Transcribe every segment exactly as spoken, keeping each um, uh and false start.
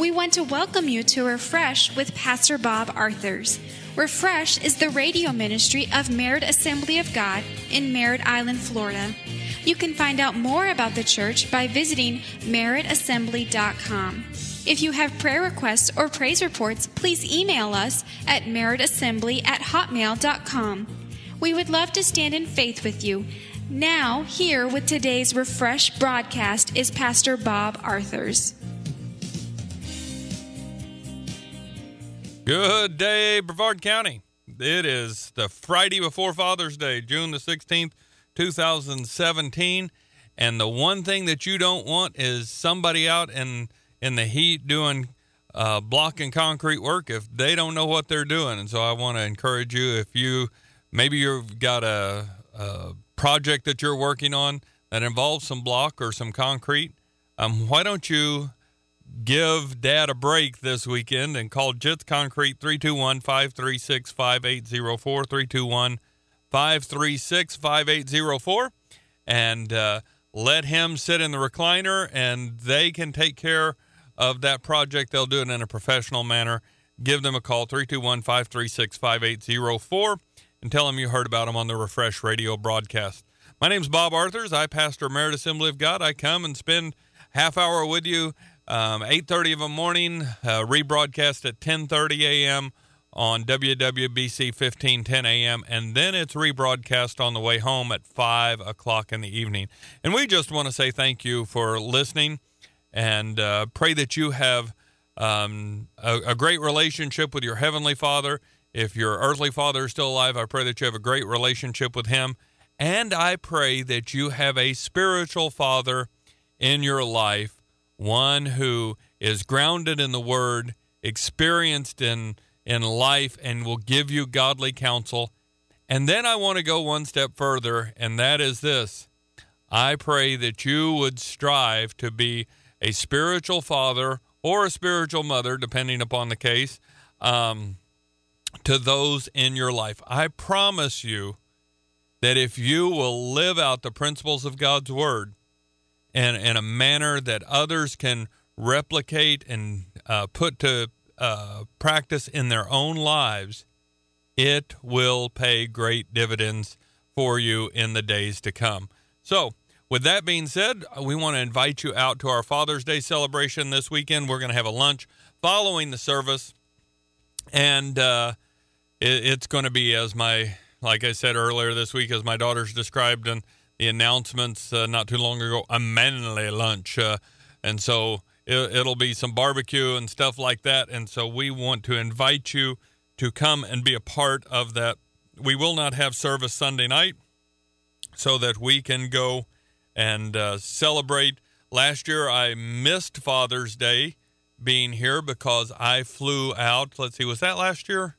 We want to welcome you to Refresh with Pastor Bob Arthurs. Refresh is the radio ministry of Merritt Assembly of God in Merritt Island, Florida. You can find out more about the church by visiting merritt assembly dot com. If you have prayer requests or praise reports, please email us at merritt assembly at hotmail dot com. We would love to stand in faith with you. Now, here with today's Refresh broadcast is Pastor Bob Arthurs. Good day, Brevard County. It is the Friday before Father's Day, June the sixteenth, two thousand seventeen. And the one thing that you don't want is somebody out in, in the heat doing uh, block and concrete work if they don't know what they're doing. And so I want to encourage you, if you, maybe you've got a, a project that you're working on that involves some block or some concrete, um, why don't you give Dad a break this weekend and call Jits Concrete three two one, five three six, five eight zero four, three two one, five three six, five eight zero four, and uh, let him sit in the recliner, and they can take care of that project. They'll do it in a professional manner. Give them a call, three two one, five three six, five eight zero four, and tell them you heard about them on the Refresh radio broadcast. My name's Bob Arthurs. I pastor Merritt Assembly of God. I come and spend half hour with you Um, eight thirty of a morning, uh, rebroadcast at ten thirty a.m. on W W B C fifteen ten a.m., and then it's rebroadcast on the way home at five o'clock in the evening. And we just want to say thank you for listening, and uh, pray that you have um, a, a great relationship with your Heavenly Father. If your earthly father is still alive, I pray that you have a great relationship with him. And I pray that you have a spiritual father in your life, one who is grounded in the Word, experienced in, in life, and will give you godly counsel. And then I want to go one step further, and that is this. I pray that you would strive to be a spiritual father or a spiritual mother, depending upon the case, um, to those in your life. I promise you that if you will live out the principles of God's Word, and in a manner that others can replicate and uh, put to uh, practice in their own lives, it will pay great dividends for you in the days to come. So, with that being said, we want to invite you out to our Father's Day celebration this weekend. We're going to have a lunch following the service, and uh, it, it's going to be, as my, like I said earlier this week, as my daughters described and the announcements uh, not too long ago, a manly lunch. Uh, and so it, it'll be some barbecue and stuff like that. And so we want to invite you to come and be a part of that. We will not have service Sunday night so that we can go and uh, celebrate. Last year I missed Father's Day being here because I flew out. Let's see, was that last year?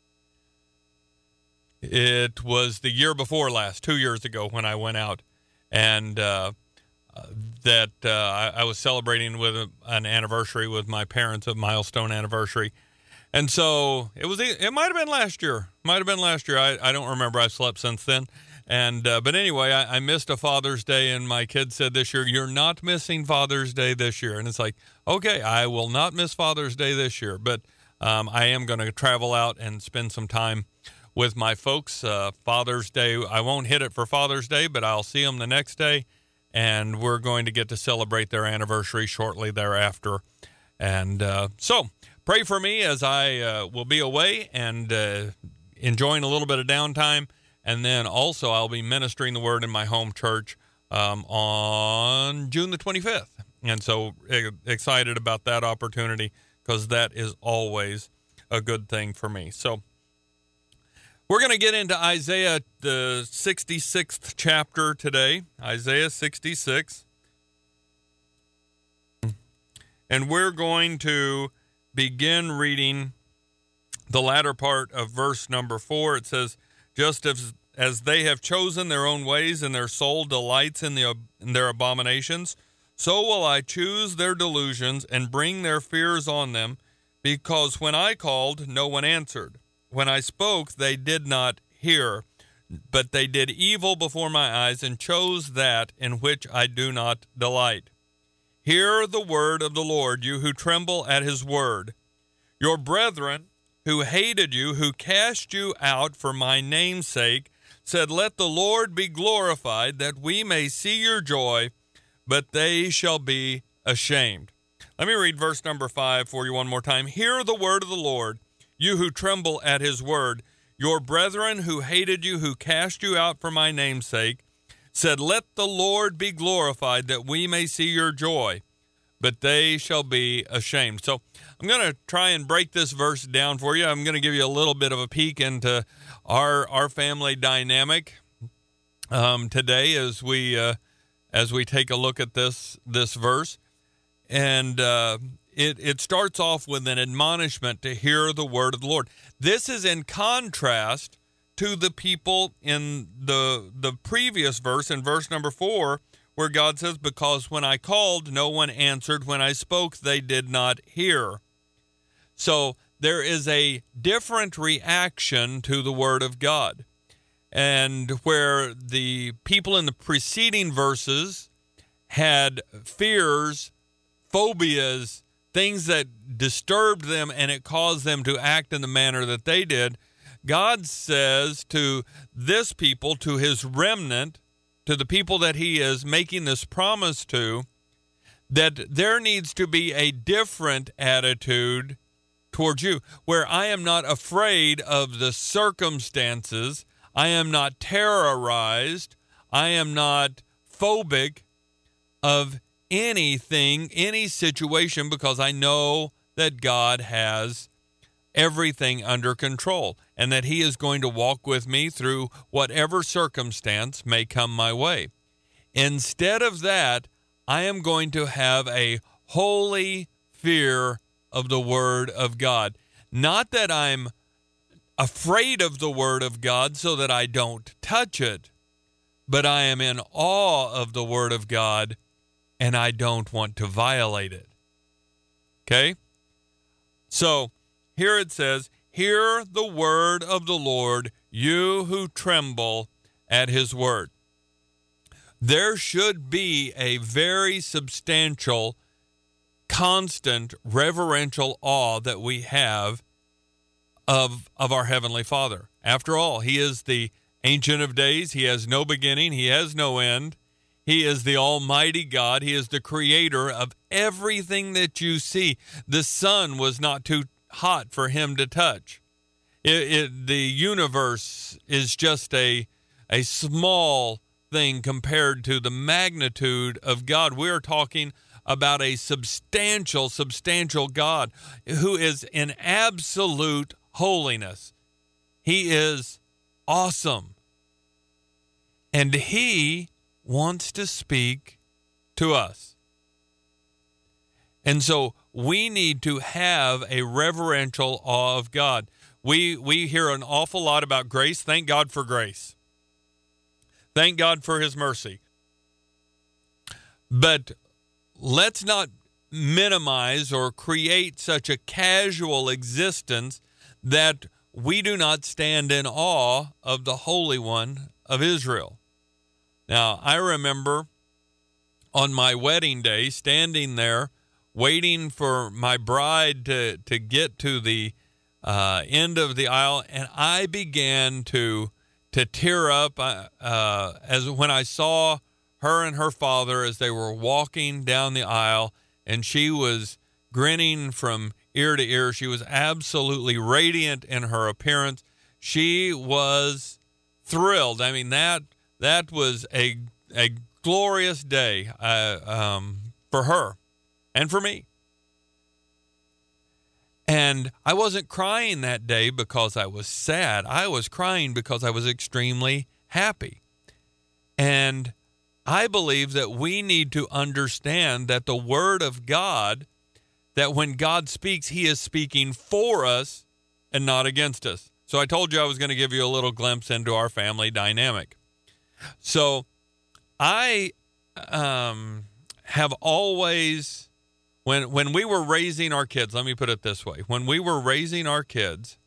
It was the year before last, two years ago, when I went out, and uh, that uh, I, I was celebrating with a, an anniversary with my parents, a milestone anniversary. And so it was. It might have been last year. Might have been last year. I, I don't remember. I've slept since then. And uh, but anyway, I, I missed a Father's Day, and my kids said this year, "You're not missing Father's Day this year." And it's like, okay, I will not miss Father's Day this year, but um, I am going to travel out and spend some time with my folks. uh, Father's Day, I won't hit it for Father's Day, but I'll see them the next day, and we're going to get to celebrate their anniversary shortly thereafter. And uh, so pray for me as I uh, will be away and uh, enjoying a little bit of downtime, and then also I'll be ministering the Word in my home church um, on June the twenty-fifth. And so uh, excited about that opportunity, because that is always a good thing for me. So we're going to get into Isaiah, the sixty-sixth chapter today, Isaiah sixty-six. And we're going to begin reading the latter part of verse number four. It says, just as, as they have chosen their own ways and their soul delights in, the, in their abominations, so will I choose their delusions and bring their fears on them, because when I called, no one answered. When I spoke, they did not hear, but they did evil before my eyes and chose that in which I do not delight. Hear the word of the Lord, you who tremble at his word. Your brethren who hated you, who cast you out for my name's sake, said, let the Lord be glorified, that we may see your joy, but they shall be ashamed. Let me read verse number five for you one more time. Hear the word of the Lord, you who tremble at his word. Your brethren who hated you, who cast you out for my name's sake, said, let the Lord be glorified, that we may see your joy, but they shall be ashamed. So I'm going to try and break this verse down for you. I'm going to give you a little bit of a peek into our our family dynamic um, today as we uh, as we take a look at this this verse. And uh, it, it starts off with an admonishment to hear the word of the Lord. This is in contrast to the people in the the previous verse, in verse number four, where God says, because when I called, no one answered. When I spoke, they did not hear. So there is a different reaction to the word of God. And where the people in the preceding verses had fears, phobias, things that disturbed them, and it caused them to act in the manner that they did, God says to this people, to his remnant, to the people that he is making this promise to, that there needs to be a different attitude towards you, where I am not afraid of the circumstances, I am not terrorized, I am not phobic of anything, any situation, because I know that God has everything under control, and that he is going to walk with me through whatever circumstance may come my way. Instead of that, I am going to have a holy fear of the word of God. Not that I'm afraid of the word of God so that I don't touch it, but I am in awe of the word of God, and I don't want to violate it. Okay? So, here it says, hear the word of the Lord, you who tremble at his word. There should be a very substantial, constant, reverential awe that we have of, of our Heavenly Father. After all, he is the Ancient of Days. He has no beginning. He has no end. He is the Almighty God. He is the creator of everything that you see. The sun was not too hot for him to touch. It, it, the universe is just a, a small thing compared to the magnitude of God. We're talking about a substantial, substantial God who is in absolute holiness. He is awesome. And he wants to speak to us. And so we need to have a reverential awe of God. We we hear an awful lot about grace. Thank God for grace. Thank God for his mercy. But let's not minimize or create such a casual existence that we do not stand in awe of the Holy One of Israel. Now, I remember on my wedding day standing there waiting for my bride to, to get to the uh, end of the aisle, and I began to to tear up uh, uh, as when I saw her and her father as they were walking down the aisle, and she was grinning from ear to ear. She was absolutely radiant in her appearance. She was thrilled. I mean, that that was a a glorious day uh, um, for her and for me. And I wasn't crying that day because I was sad. I was crying because I was extremely happy. And I believe that we need to understand that the Word of God, that when God speaks, he is speaking for us and not against us. So I told you I was going to give you a little glimpse into our family dynamic. So I um, have always, when when we were raising our kids, let me put it this way. When we were raising our kids,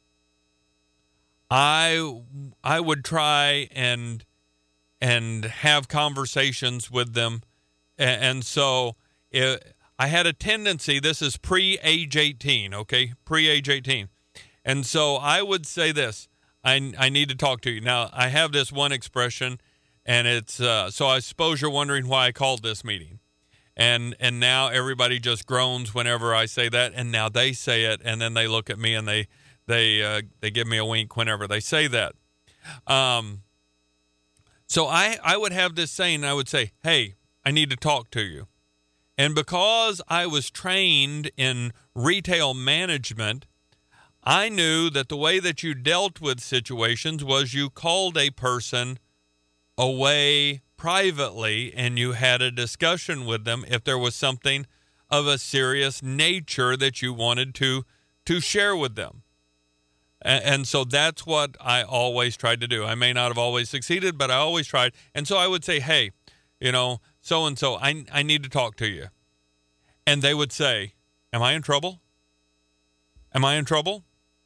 I I would try and and have conversations with them. And, and so it, I had a tendency, this is pre-age eighteen, okay, pre-age eighteen. And so I would say this, I, I need to talk to you. Now, I have this one expression, and it's, uh, so I suppose you're wondering why I called this meeting. And and now everybody just groans whenever I say that, and now they say it, and then they look at me and they they uh, they give me a wink whenever they say that. Um, so I, I would have this saying, and I would say, hey, I need to talk to you. And because I was trained in retail management, I knew that the way that you dealt with situations was you called a person away privately and you had a discussion with them if there was something of a serious nature that you wanted to to share with them. And, and so that's what I always tried to do. I may not have always succeeded, but I always tried. And so I would say, hey, you know, so-and-so, I, I need to talk to you. And they would say, am I in trouble? Am I in trouble?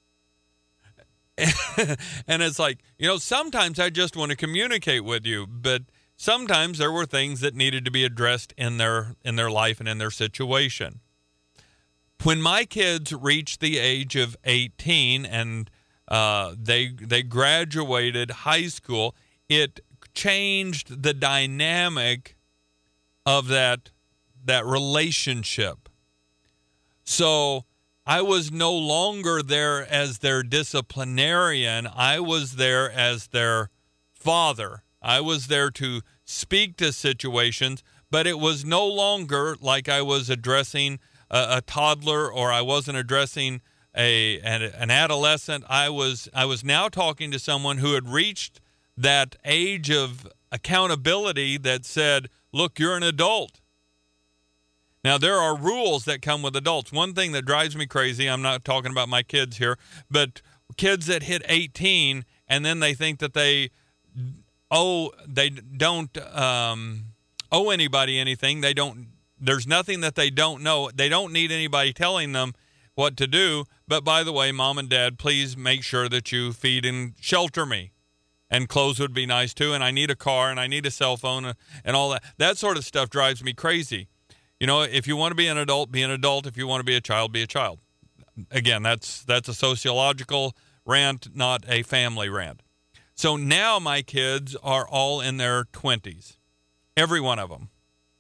And it's like, you know, sometimes I just want to communicate with you, but sometimes there were things that needed to be addressed in their in their life and in their situation. When my kids reached the age of eighteen and uh, they they graduated high school, it changed the dynamic of that that relationship. So I was no longer there as their disciplinarian. I was there as their father. I was there to speak to situations, but it was no longer like I was addressing a, a toddler or I wasn't addressing a an, an adolescent. I was I was now talking to someone who had reached that age of accountability that said, look, you're an adult. Now, there are rules that come with adults. One thing that drives me crazy, I'm not talking about my kids here, but kids that hit eighteen and then they think that they owe, they don't um, owe anybody anything. They don't, there's nothing that they don't know. They don't need anybody telling them what to do. But by the way, mom and dad, please make sure that you feed and shelter me. And clothes would be nice too. And I need a car and I need a cell phone and all that. That sort of stuff drives me crazy. You know, if you want to be an adult, be an adult. If you want to be a child, be a child. Again, that's that's a sociological rant, not a family rant. So now my kids are all in their twenties, every one of them.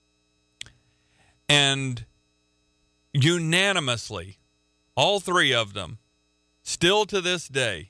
And unanimously, all three of them, still to this day,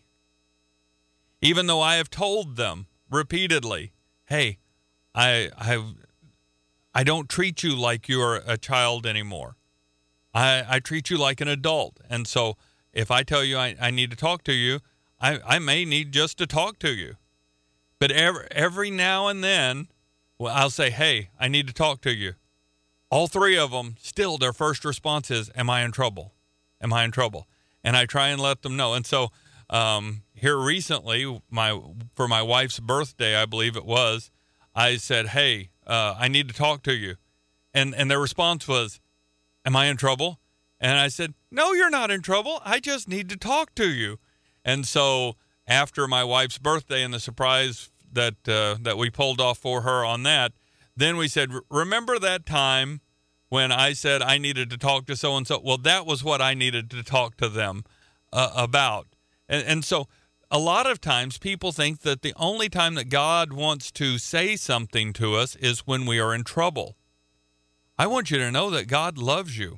even though I have told them repeatedly, hey, I have... I don't treat you like you're a child anymore. I, I treat you like an adult. And so if I tell you I, I need to talk to you, I, I may need just to talk to you. But every, every now and then, well, I'll say, hey, I need to talk to you. All three of them, still their first response is, am I in trouble? Am I in trouble? And I try and let them know. And so um, here recently, my for my wife's birthday, I believe it was, I said, hey, Uh, I need to talk to you. And and their response was, am I in trouble? And I said, no, you're not in trouble. I just need to talk to you. And so after my wife's birthday and the surprise that uh, that we pulled off for her on that, then we said, remember that time when I said I needed to talk to so-and-so? Well, that was what I needed to talk to them uh, about. And, and so a lot of times people think that the only time that God wants to say something to us is when we are in trouble. I want you to know that God loves you.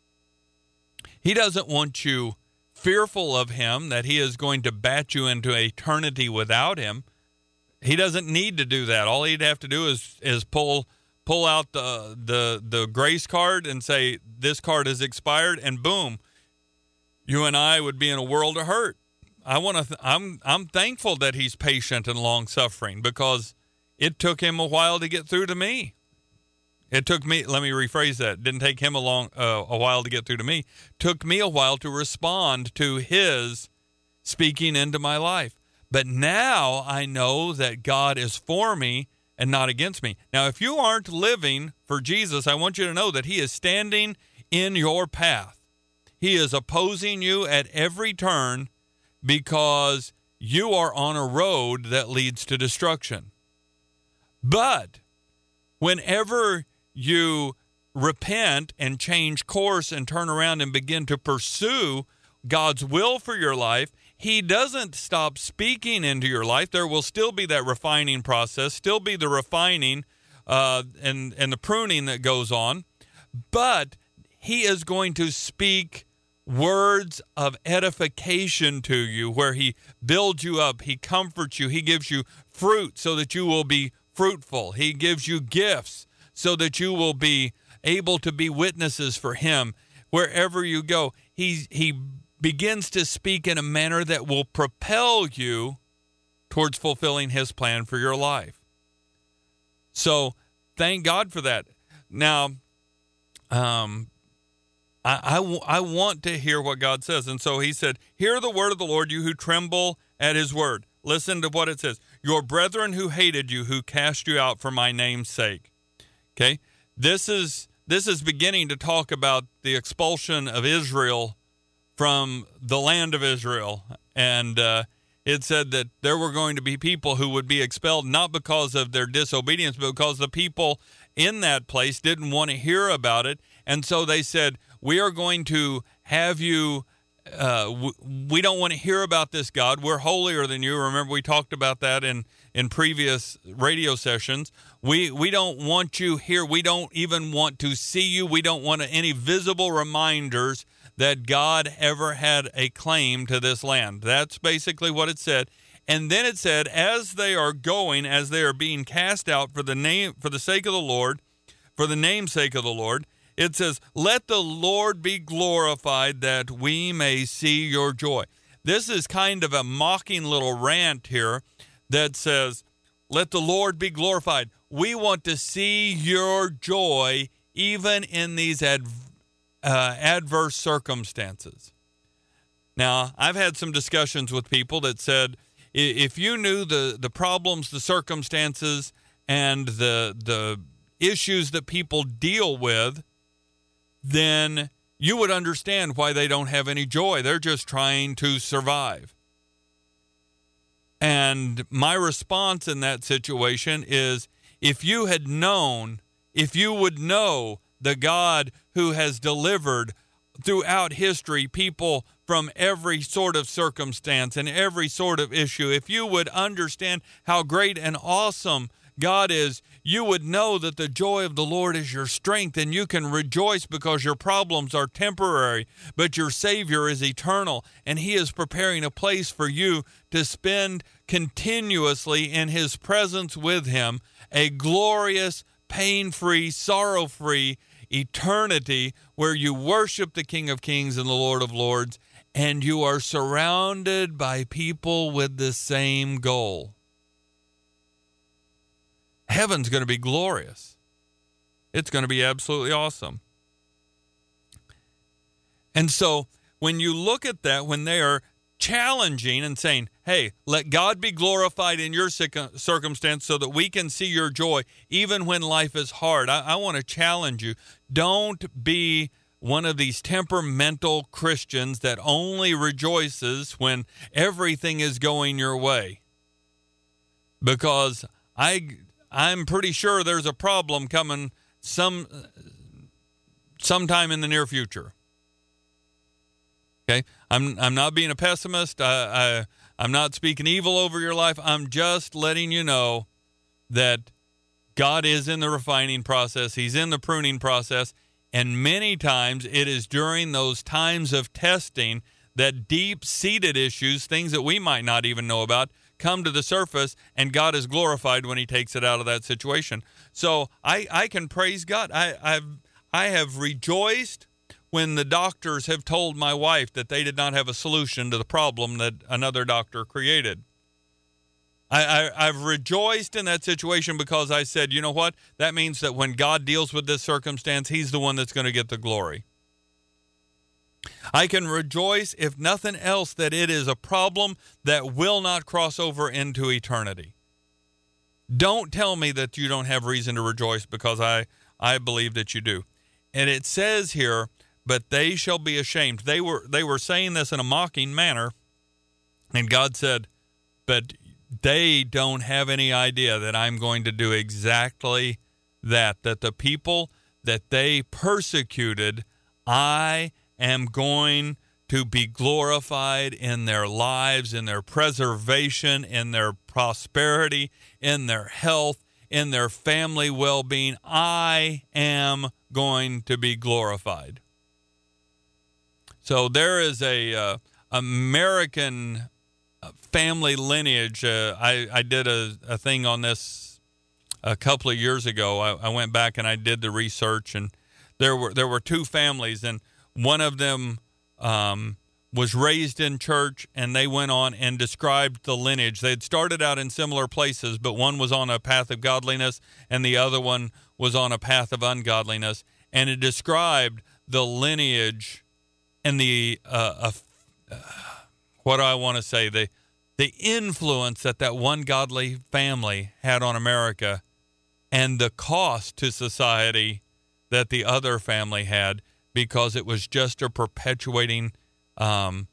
He doesn't want you fearful of him, that he is going to bat you into eternity without him. He doesn't need to do that. All he'd have to do is is pull pull out the the the grace card and say, this card is expired, and boom, you and I would be in a world of hurt. I want to. Th- I'm. I'm thankful that he's patient and long-suffering, because it took him a while to get through to me. It took me. Let me rephrase that. It didn't take him a long, uh, a while to get through to me. It took me a while to respond to his speaking into my life. But now I know that God is for me and not against me. Now, if you aren't living for Jesus, I want you to know that he is standing in your path. He is opposing you at every turn, because you are on a road that leads to destruction. But whenever you repent and change course and turn around and begin to pursue God's will for your life, he doesn't stop speaking into your life. There will still be that refining process, still be the refining uh, and, and the pruning that goes on, but he is going to speak words of edification to you, where he builds you up, he comforts you, he gives you fruit so that you will be fruitful. He gives you gifts so that you will be able to be witnesses for him wherever you go. He, he begins to speak in a manner that will propel you towards fulfilling his plan for your life. So thank God for that. Now, um, I, I, w- I want to hear what God says. And so he said, hear the word of the Lord, you who tremble at his word. Listen to what it says. Your brethren who hated you, who cast you out for my name's sake. Okay. This is, this is beginning to talk about the expulsion of Israel from the land of Israel. And, uh, it said that there were going to be people who would be expelled, not because of their disobedience, but because the people in that place didn't want to hear about it. And so they said, we are going to have you, uh, w- we don't want to hear about this God. We're holier than you. Remember, we talked about that in, in previous radio sessions. We we don't want you here. We don't even want to see you. We don't want any visible reminders that God ever had a claim to this land. That's basically what it said. And then it said, as they are going, as they are being cast out for the name, for the sake of the Lord, for the name's sake of the Lord, it says, let the Lord be glorified that we may see your joy. This is kind of a mocking little rant here that says, let the Lord be glorified. We want to see your joy even in these ad, uh, adverse circumstances. Now, I've had some discussions with people that said, if you knew the, the problems, the circumstances, and the the issues that people deal with, then you would understand why they don't have any joy. They're just trying to survive. And my response in that situation is, if you had known, if you would know the God who has delivered throughout history people from every sort of circumstance and every sort of issue, if you would understand how great and awesome God is, you would know that the joy of the Lord is your strength, and you can rejoice because your problems are temporary, but your Savior is eternal, and he is preparing a place for you to spend continuously in his presence with him, a glorious, pain-free, sorrow-free eternity where you worship the King of Kings and the Lord of Lords, and you are surrounded by people with the same goal. Heaven's going to be glorious. It's going to be absolutely awesome. And so when you look at that, when they are challenging and saying, hey, let God be glorified in your circumstance so that we can see your joy, even when life is hard, I, I want to challenge you. Don't be one of these temperamental Christians that only rejoices when everything is going your way. Because I... I'm pretty sure there's a problem coming some sometime in the near future. Okay, I'm I'm not being a pessimist. I, I I'm not speaking evil over your life. I'm just letting you know that God is in the refining process. He's in the pruning process, and many times it is during those times of testing that deep-seated issues, things that we might not even know about, come to the surface, and God is glorified when he takes it out of that situation. So I, I can praise God. I, I've, I have rejoiced when the doctors have told my wife that they did not have a solution to the problem that another doctor created. I, I, I've rejoiced in that situation because I said, you know what? That means that when God deals with this circumstance, he's the one that's going to get the glory. I can rejoice, if nothing else, that it is a problem that will not cross over into eternity. Don't tell me that you don't have reason to rejoice, because I, I believe that you do. And it says here, but they shall be ashamed. They were, they were saying this in a mocking manner, and God said, but they don't have any idea that I'm going to do exactly that, that the people that they persecuted, I am going to be glorified in their lives, in their preservation, in their prosperity, in their health, in their family well-being. I am going to be glorified. So there is a uh, American family lineage. Uh, I, I did a, a thing on this a couple of years ago. I, I went back and I did the research, and there were there were two families, and one of them um, was raised in church, and they went on and described the lineage. They had started out in similar places, but one was on a path of godliness, and the other one was on a path of ungodliness, and it described the lineage and the uh, uh, what do I want to say the the influence that that one godly family had on America, and the cost to society that the other family had, because it was just a perpetuating um,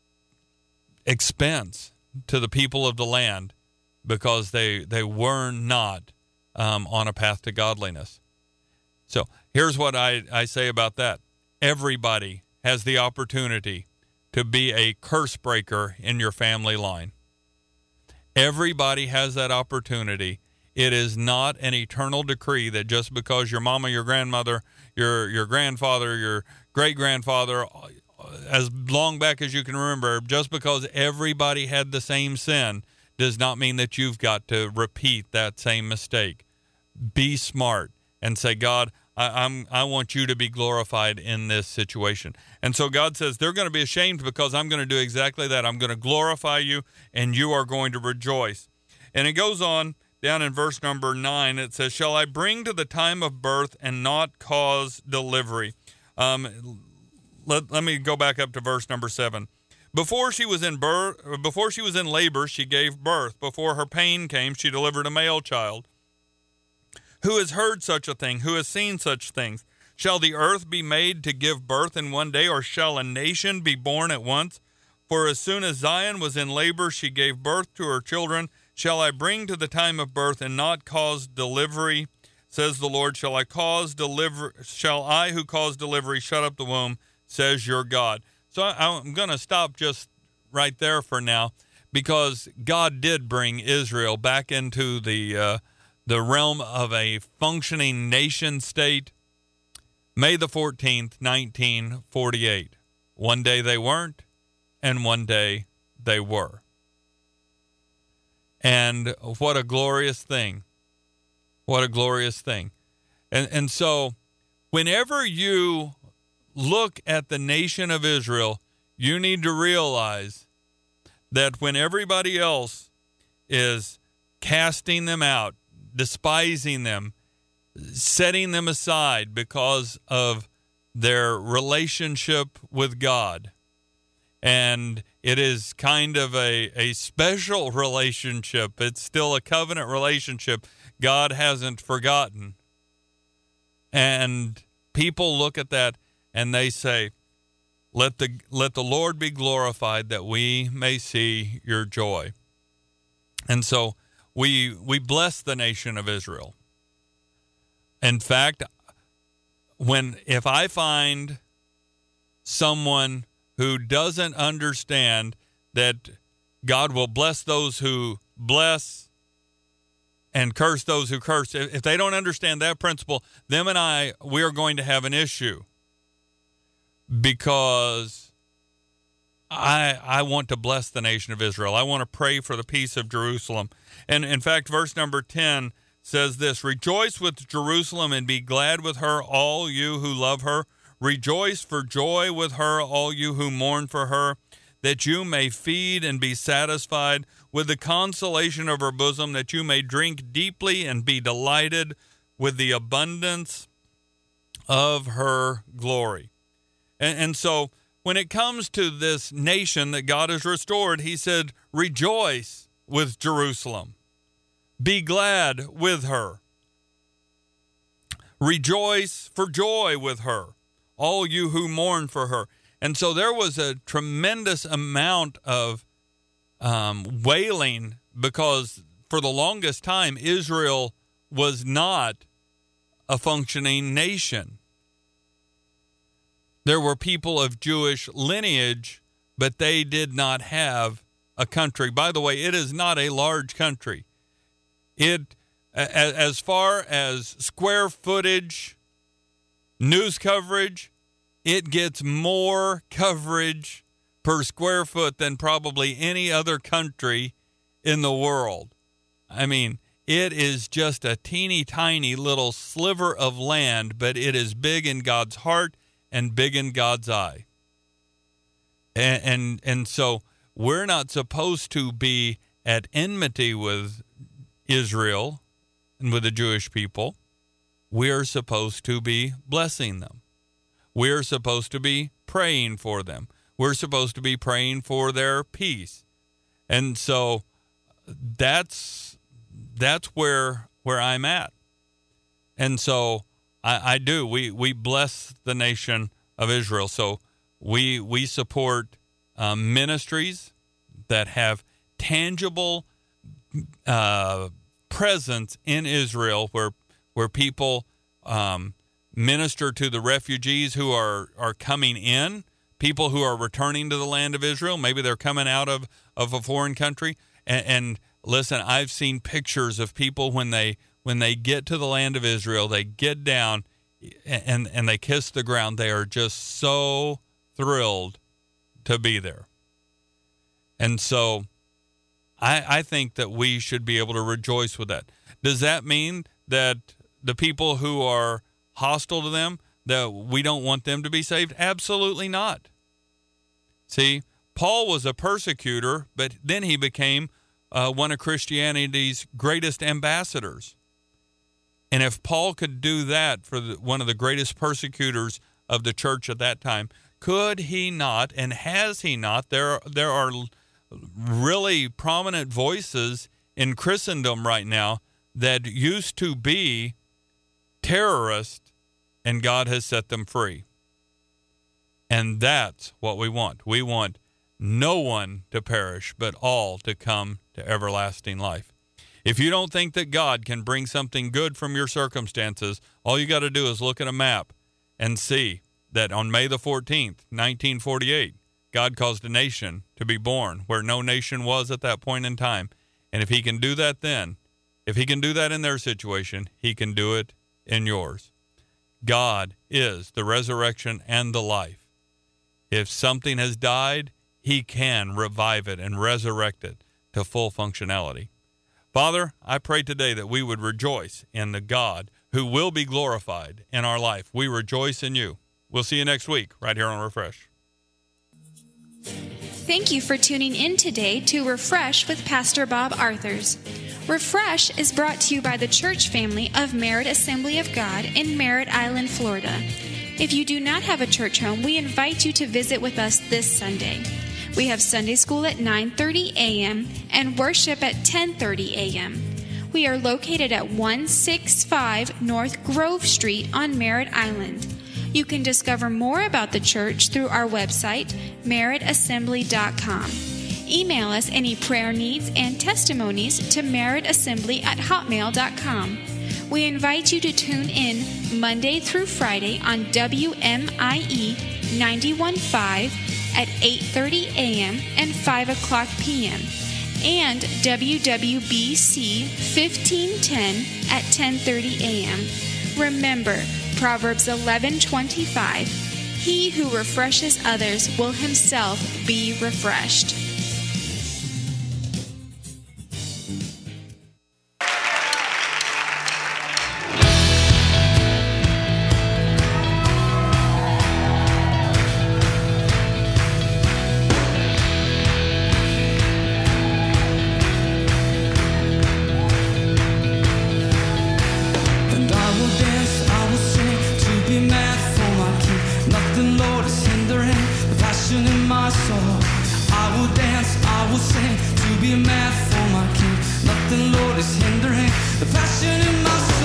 expense to the people of the land, because they they were not um, on a path to godliness. So here's what I, I say about that. Everybody has the opportunity to be a curse breaker in your family line. Everybody has that opportunity. It is not an eternal decree that just because your mama, your grandmother, your your grandfather, your great-grandfather, as long back as you can remember, just because everybody had the same sin does not mean that you've got to repeat that same mistake. Be smart and say, God, I, I'm, I want you to be glorified in this situation. And so God says they're going to be ashamed because I'm going to do exactly that. I'm going to glorify you, and you are going to rejoice. And it goes on down in verse number nine. It says, shall I bring to the time of birth and not cause delivery? Um, let, let me go back up to verse number seven. Before she was in birth, before she was in labor, she gave birth. Before her pain came, she delivered a male child. Who has heard such a thing? Who has seen such things? Shall the earth be made to give birth in one day, or shall a nation be born at once? For as soon as Zion was in labor, she gave birth to her children. Shall I bring to the time of birth and not cause delivery? Says the Lord. Shall I cause deliver? Shall I, who cause delivery, shut up the womb? Says your God. So I, I'm going to stop just right there for now, because God did bring Israel back into the uh, the realm of a functioning nation state, May the fourteenth, nineteen forty-eight. One day they weren't, and one day they were. And what a glorious thing. What a glorious thing. And, and so whenever you look at the nation of Israel, you need to realize that when everybody else is casting them out, despising them, setting them aside because of their relationship with God, and it is kind of a, a special relationship. It's still a covenant relationship. God hasn't forgotten. And people look at that and they say, let the let the Lord be glorified, that we may see your joy. And so we we bless the nation of Israel. In fact, when if I find someone who doesn't understand that God will bless those who bless and curse those who curse, if they don't understand that principle, them and I, we are going to have an issue, because I I want to bless the nation of Israel. I want to pray for the peace of Jerusalem. And in fact, verse number ten says this: rejoice with Jerusalem and be glad with her, all you who love her. Rejoice for joy with her, all you who mourn for her, that you may feed and be satisfied with the consolation of her bosom, that you may drink deeply and be delighted with the abundance of her glory. And, and so when it comes to this nation that God has restored, he said, rejoice with Jerusalem. Be glad with her. Rejoice for joy with her, all you who mourn for her. And so there was a tremendous amount of um, wailing, because for the longest time Israel was not a functioning nation. There were people of Jewish lineage, but they did not have a country. By the way, it is not a large country. It, as far as square footage, news coverage, it gets more coverage per square foot than probably any other country in the world. I mean, it is just a teeny tiny little sliver of land, but it is big in God's heart and big in God's eye. And, and, and so we're not supposed to be at enmity with Israel and with the Jewish people. We are supposed to be blessing them. We're supposed to be praying for them. We're supposed to be praying for their peace. And so that's that's where where I'm at. And so I, I do. We we bless the nation of Israel. So we we support um, ministries that have tangible uh, presence in Israel, where where people um, minister to the refugees who are, are coming in, people who are returning to the land of Israel. Maybe they're coming out of, of a foreign country. And, and listen, I've seen pictures of people when they when they get to the land of Israel, they get down and, and they kiss the ground. They are just so thrilled to be there. And so I, I think that we should be able to rejoice with that. Does that mean that the people who are hostile to them, that we don't want them to be saved? Absolutely not. See, Paul was a persecutor, but then he became uh, one of Christianity's greatest ambassadors. And if Paul could do that for the, one of the greatest persecutors of the church at that time, could he not, and has he not? There, there are really prominent voices in Christendom right now that used to be terrorists, and God has set them free. And that's what we want. We want no one to perish, but all to come to everlasting life. If you don't think that God can bring something good from your circumstances, all you got to do is look at a map and see that on May the fourteenth, nineteen forty-eight, God caused a nation to be born where no nation was at that point in time. And if he can do that then, if he can do that in their situation, he can do it in yours. God is the resurrection and the life. If something has died, he can revive it and resurrect it to full functionality. Father, I pray today that we would rejoice in the God who will be glorified in our life. We rejoice in you. We'll see you next week right here on Refresh. Thank you for tuning in today to Refresh with Pastor Bob Arthurs. Refresh is brought to you by the church family of Merritt Assembly of God in Merritt Island, Florida. If you do not have a church home, we invite you to visit with us this Sunday. We have Sunday school at nine thirty a.m. and worship at ten thirty a.m. We are located at one sixty-five North Grove Street on Merritt Island. You can discover more about the church through our website, merritt assembly dot com. Email us any prayer needs and testimonies to merrittassembly at hotmail dot com. We invite you to tune in Monday through Friday on W M I E ninety-one point five at eight thirty a.m. and five o'clock p.m. and W W B C fifteen ten at ten thirty a.m. Remember, Proverbs eleven twenty-five, he who refreshes others will himself be refreshed. Be a man for my king. Nothing, Lord, is hindering the passion in my soul.